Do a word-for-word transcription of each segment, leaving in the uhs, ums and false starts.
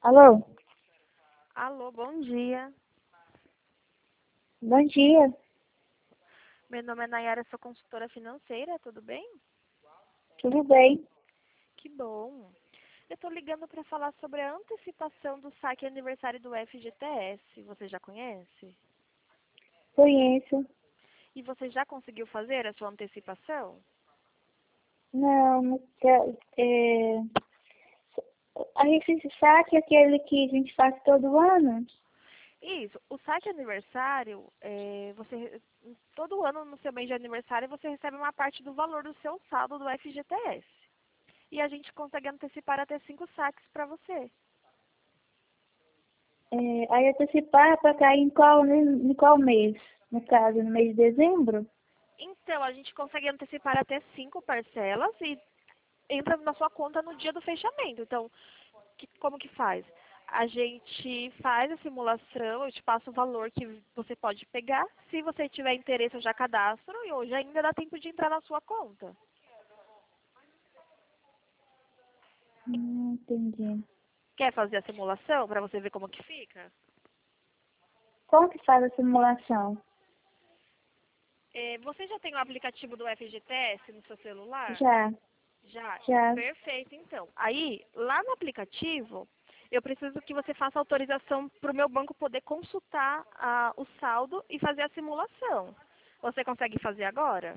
Alô? Alô, bom dia. Bom dia. Meu nome é Nayara, sou consultora financeira, tudo bem? Tudo bem? Que bom. Eu estou ligando para falar sobre a antecipação do saque aniversário do F G T S. Você já conhece? Conheço. E você já conseguiu fazer a sua antecipação? Não, não quero- é... A Recife Saque é aquele que a gente faz todo ano? Isso. O saque aniversário, é, você todo ano no seu mês de aniversário você recebe uma parte do valor do seu saldo do F G T S. E a gente consegue antecipar até cinco saques para você. É... Aí antecipar para cair em qual, em qual mês? No caso, no mês de dezembro? Então, a gente consegue antecipar até cinco parcelas e entra na sua conta no dia do fechamento. Então, que- como que faz? A gente faz a simulação, eu te passo o valor que você pode pegar. Se você tiver interesse, eu já cadastro e hoje ainda dá tempo de entrar na sua conta. Hum, entendi. Quer fazer a simulação para você ver como que fica? Como que faz a simulação? É, você já tem o aplicativo do F G T S no seu celular? Já, Já, já. perfeito então. Aí, lá no aplicativo, eu preciso que você faça autorização para o meu banco poder consultar ah, o saldo e fazer a simulação. Você consegue fazer agora?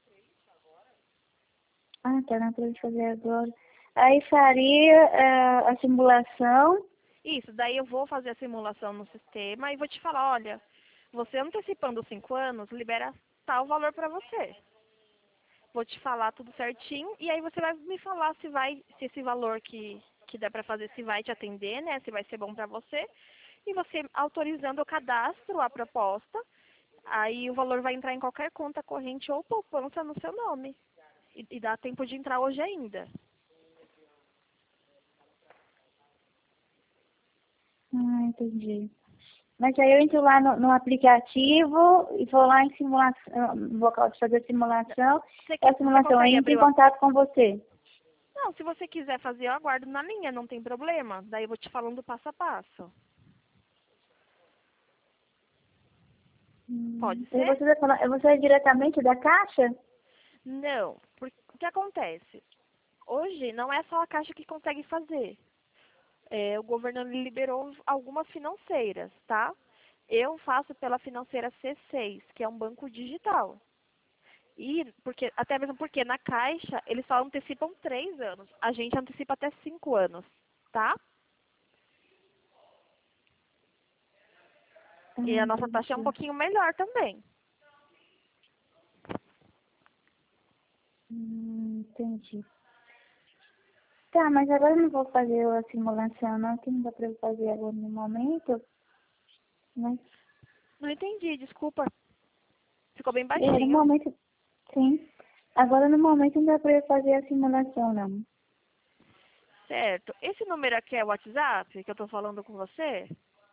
Ah, tá na pra fazer agora. Aí faria ah, a simulação. Isso, daí eu vou fazer a simulação no sistema e vou te falar, olha, você antecipando os cinco anos, libera tal valor para você. Vou te falar tudo certinho e aí você vai me falar se vai, se esse valor que, que dá para fazer, se vai te atender, né? Se vai ser bom para você. E você autorizando o cadastro, a proposta, aí o valor vai entrar em qualquer conta corrente ou poupança no seu nome. E, e dá tempo de entrar hoje ainda. Ah, entendi. Mas aí eu entro lá no, no aplicativo e vou lá em simulação, no local de fazer a simulação. Você, É a você simulação, aí consegue entro abrir em o... ap- contato com você. Não, se você quiser fazer, eu aguardo na linha, não tem problema. Daí eu vou te falando passo a passo. Hum, Pode e ser? você vai falar, você é diretamente da Caixa? Não, porque o que acontece? Hoje não é só a Caixa que consegue fazer. É, o governo liberou algumas financeiras, tá? Eu faço pela financeira C seis, que é um banco digital. E porque, até mesmo porque na Caixa eles só antecipam três anos. A gente antecipa até cinco anos, tá? Ah, E a nossa taxa é um entendi. pouquinho melhor também. Hum, entendi. Tá, mas agora eu não vou fazer a simulação não, que não dá pra eu fazer agora no momento. Mas Não entendi, desculpa. Ficou bem é, no baixinho. momento, sim. Agora no momento não dá pra eu fazer a simulação não. Certo. Esse número aqui é o WhatsApp que eu tô falando com você?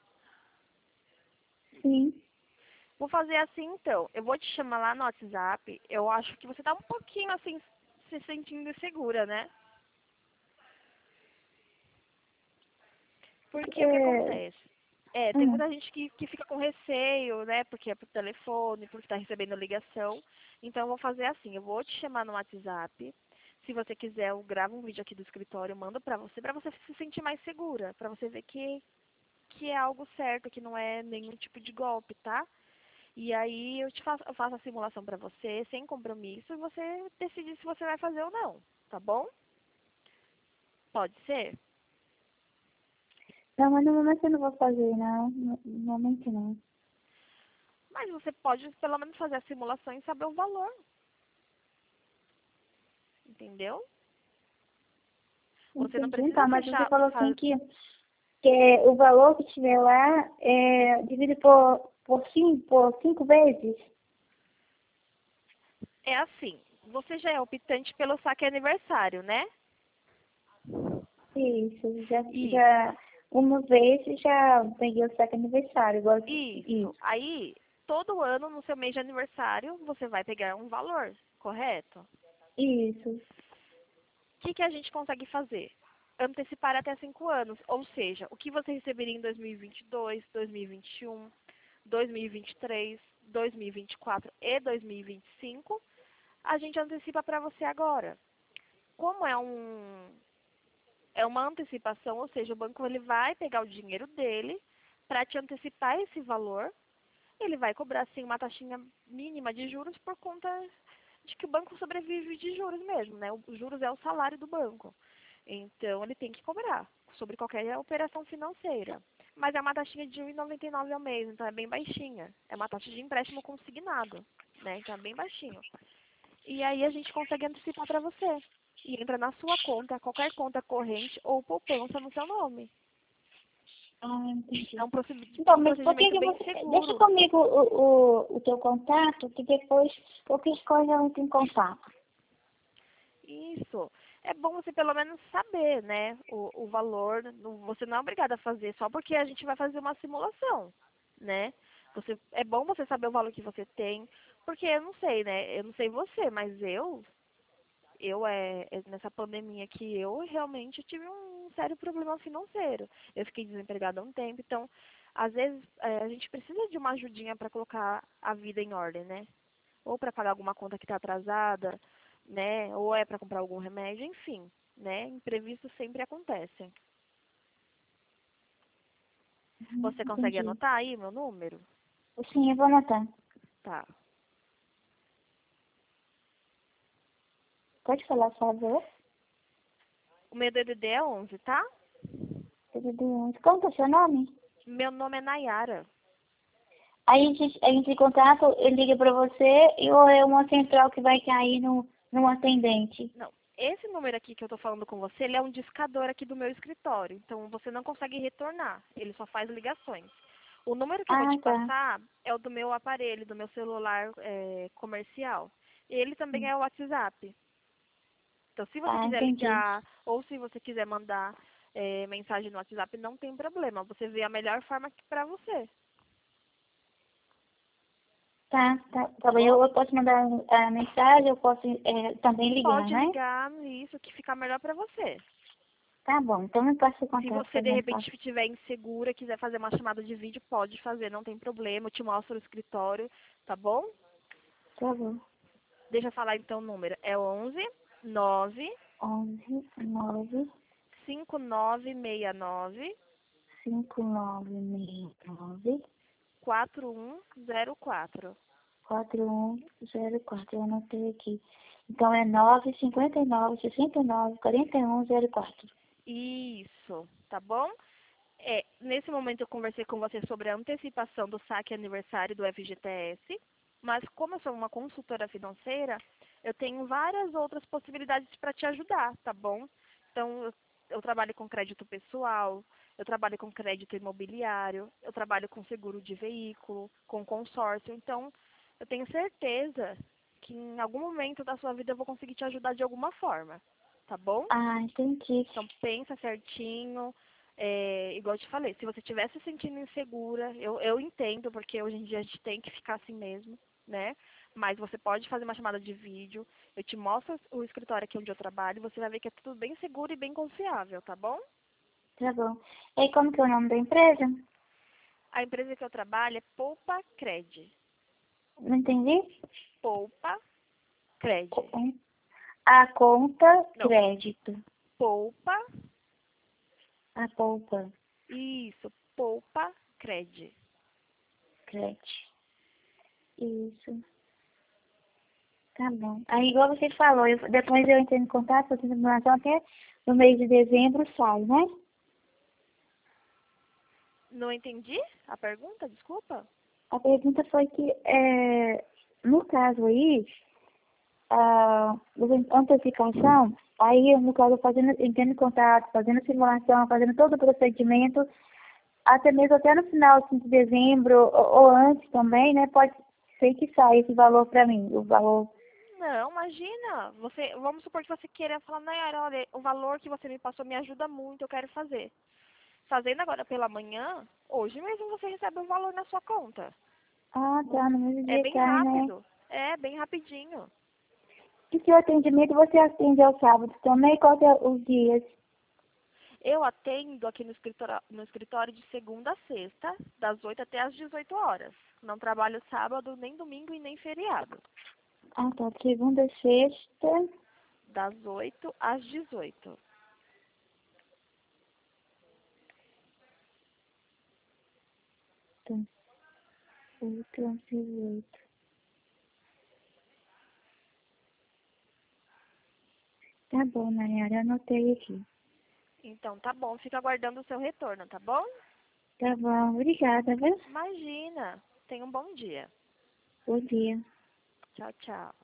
Sim. Vou fazer assim então. Eu vou te chamar lá no WhatsApp. Eu acho que você tá um pouquinho assim se sentindo insegura, né? Porque o que É, acontece? É, tem hum. muita gente que, que fica com receio, né? Porque é por telefone, porque tá recebendo ligação. Então eu vou fazer assim, eu vou te chamar no WhatsApp. Se você quiser, eu gravo um vídeo aqui do escritório, mando pra você, pra você se sentir mais segura, pra você ver que, que é algo certo, que não é nenhum tipo de golpe, tá? E aí eu te faço, eu faço a simulação pra você, sem compromisso, e você decide se você vai fazer ou não, tá bom? Pode ser? Não, mas no momento eu não vou fazer, não. No no momento não. Mas você pode pelo menos fazer a simulação e saber o valor, entendeu? Você não Entendi. precisa Então, mas você fechar. falou assim fa- que, que o valor que tiver lá é dividido por, por, cinco, por cinco vezes? É assim, você já é optante pelo saque aniversário, né? Isso, já, Isso. já uma vez já peguei o saque aniversário, igual Isso. isso. Aí, todo ano, no seu mês de aniversário, você vai pegar um valor, correto? Isso. O que, que a gente consegue fazer? antecipar até cinco anos. Ou seja, o que você receberia em dois mil e vinte e dois, dois mil e vinte e um, dois mil e vinte e três, dois mil e vinte e quatro e dois mil e vinte e cinco, a gente antecipa para você agora. Como é um é uma antecipação, ou seja, o banco ele vai pegar o dinheiro dele para te antecipar esse valor. Ele vai cobrar sim uma taxinha mínima de juros por conta de que o banco sobrevive de juros mesmo, né? Os juros é o salário do banco. Então ele tem que cobrar sobre qualquer operação financeira. Mas é uma taxinha de um vírgula noventa e nove centavos ao mês, então é bem baixinha. É uma taxa de empréstimo consignado, né? Então é bem baixinho. E aí a gente consegue antecipar para você. E entra na sua conta, qualquer conta corrente ou poupança no seu nome. Ah, entendi. É um procedi- Então, um mas por que procedimento que bem você... Deixa seguro. comigo o, o, o teu contato, que depois qualquer coisa eu entro em contato. Isso. É bom você pelo menos saber, né, o, o valor. Não- Você não é obrigada a fazer só porque a gente vai fazer uma simulação, né? Você, é bom você saber o valor que você tem, porque eu não sei, né? Eu não sei você, mas eu, eu é, é nessa pandemia aqui, eu realmente tive um sério problema financeiro. Eu fiquei desempregada há um tempo, então, às vezes, é, a gente precisa de uma ajudinha para colocar a vida em ordem, né? Ou para pagar alguma conta que está atrasada, né? Ou é para comprar algum remédio, enfim, né? Imprevistos sempre acontecem. Uhum, Você consegue entendi. anotar aí meu número? Sim, eu vou anotar. Tá. Pode falar, por favor? O meu D D D é onze, tá? Como que é o seu nome? Meu nome é Nayara. Aí a gente, a gente em contato, ele liga pra você e ou é uma central que vai cair no, no atendente? Não, esse número aqui que eu tô falando com você, ele é um discador aqui do meu escritório. Então você não consegue retornar, ele só faz ligações. O número que eu vou Ah, te tá. passar é o do meu aparelho, do meu celular é, comercial. Ele também é o WhatsApp. Então, se você Ah, quiser entendi. ligar ou se você quiser mandar é, mensagem no WhatsApp, não tem problema. Você vê a melhor forma para você, Tá, tá, tá tá bem. Eu, bom? eu posso mandar a mensagem, eu posso é, também ligar, Pode né? ligar nisso que fica melhor para você. Tá bom, então me passa o Se contato você pra de mim, repente fácil. estiver insegura, e quiser fazer uma chamada de vídeo, pode fazer, não tem problema. Eu te mostro o escritório, tá bom? Tá bom. Deixa eu falar então o número. É onze nove onze, nove, cinco nove seis nove cinco, nove, seis, nove, quatro um zero quatro. quatro um zero quatro. Eu anotei aqui. Então é nove, cinquenta e nove, sessenta e nove, quarenta e um, zero quatro. Isso, tá bom? É, nesse momento eu conversei com você sobre a antecipação do saque aniversário do F G T S, mas como eu sou uma consultora financeira, eu tenho várias outras possibilidades para te ajudar, tá bom? Então, eu, eu trabalho com crédito pessoal, eu trabalho com crédito imobiliário, eu trabalho com seguro de veículo, com consórcio. Então, eu tenho certeza que em algum momento da sua vida eu vou conseguir te ajudar de alguma forma, tá bom? Ah, entendi. Então pensa certinho, é, igual eu te falei, se você estiver se sentindo insegura, eu, eu entendo, porque hoje em dia a gente tem que ficar assim mesmo, né? Mas você pode fazer uma chamada de vídeo, eu te mostro o escritório aqui onde eu trabalho, você vai ver que é tudo bem seguro e bem confiável, tá bom? Tá bom. E aí, como que é o nome da empresa? A empresa que eu trabalho é Poupa Cred. Não entendi? Poupa Cred. A conta, Não, crédito. Poupa, A poupa, isso, Poupa Cred. crédito. Isso. Tá bom. Aí, igual você falou, eu, depois eu entro em contato com a informação até no mês de dezembro sai, né? Não entendi a pergunta, desculpa? A pergunta foi que, é, no caso aí, a antecipação, aí, no caso, fazendo, entrando em contato, fazendo simulação, fazendo todo o procedimento, até mesmo até no final assim, de dezembro, ou, ou antes também, né? Pode ser que saia esse valor para mim, o valor. Não, imagina. Você, vamos supor que você queira falar, Nayara, olha, o valor que você me passou me ajuda muito, eu quero fazer. Fazendo agora pela manhã, hoje mesmo você recebe um valor na sua conta. Ah, tá, no mesmo É dia bem cai, né? rápido. É, bem rapidinho. E se o atendimento você atende aos sábados também, qual que é os dias? Eu atendo aqui no escritório, no escritório de segunda a sexta, das oito até as dezoito horas. Não trabalho sábado, nem domingo e nem feriado. Ah, tá. De segunda a sexta. Das oito às dezoito. Tá. oito às dezoito. Tá bom, Nayara. Anotei aqui. Então, tá bom. Fica aguardando o seu retorno, tá bom? Tá bom. Obrigada, viu? Imagina. Tenha um bom dia. Bom dia. Tchau, tchau.